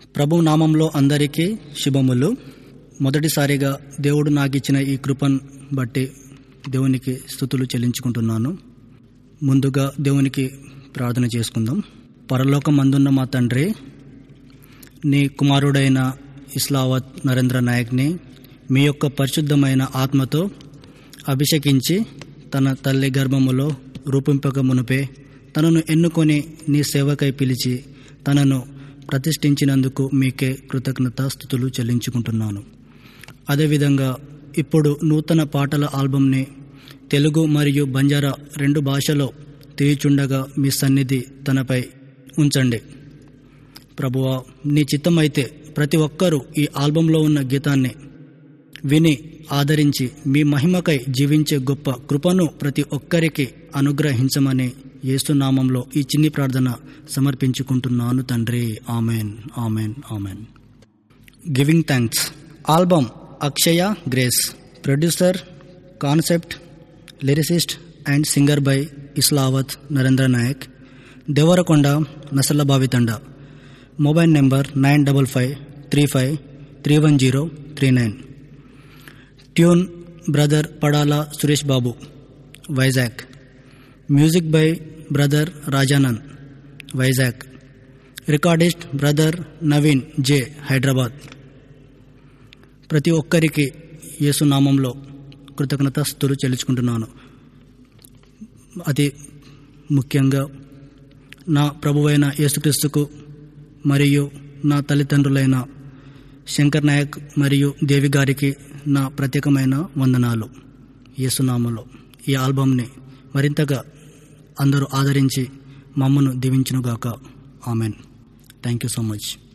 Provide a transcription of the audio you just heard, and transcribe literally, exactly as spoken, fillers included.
ప్రభు నామంలో అందరికీ శుభములు. మొదటిసారిగా దేవుడు నాకిచ్చిన ఈ కృపను బట్టి దేవునికి స్తుతులు చెల్లించుకుంటున్నాను. ముందుగా దేవునికి ప్రార్థన చేసుకుందాం. పరలోకమందున్న మా తండ్రి, నీ కుమారుడైన ఇస్లావత్ నరేంద్ర నాయక్ని మీ యొక్క పరిశుద్ధమైన ఆత్మతో అభిషేకించి తన తల్లి గర్భములో రూపింపక మునుపే తనను ఎన్నుకొని నీ సేవకై పిలిచి తనను ప్రతిష్ఠించినందుకు మీకే కృతజ్ఞతాస్తుతులు చెల్లించుకుంటున్నాను. అదేవిధంగా ఇప్పుడు నూతన పాటల ఆల్బమ్ని తెలుగు మరియు బంజారా రెండు భాషలో తీయుచుండగా మీ సన్నిధి తనపై ఉంచండి. ప్రభువా, నీ చిత్తమైతే ప్రతి ఒక్కరూ ఈ ఆల్బంలో ఉన్న గీతాన్ని విని ఆదరించి మీ మహిమకై జీవించే గొప్ప కృపను ప్రతి ఒక్కరికి అనుగ్రహించమని యేసునామంలో ఈ చిన్ని ప్రార్థన సమర్పించుకుంటున్నాను తండ్రి. Amen, amen, amen. Giving thanks. Album Akshaya grace. Producer, concept, lyricist and singer by Islavath Narendra Nayak, Devarakonda, Nasalabavi Thanda. Mobile number nine double five three five three one zero three nine. Tune brother Padala Suresh Babu, Vizag. Music by brother Rajanand, Vizag. Recordist brother Naveen J, Hyderabad. ప్రతి ఒక్కరికి యేసునామంలో కృతజ్ఞతాస్తుతులు చెల్లించుకుంటున్నాను. అతి ముఖ్యంగా నా ప్రభువైన యేసుక్రీస్తుకు మరియు నా తల్లిదండ్రులైన శంకర్ నాయక్ మరియు దేవి గారికి నా ప్రత్యేకమైన వందనాలు. యేసునామంలో ఈ ఆల్బమ్ని మరింతగా అందరూ ఆదరించి మమ్మను దీవించునుగాక. Amen. Thank you so much.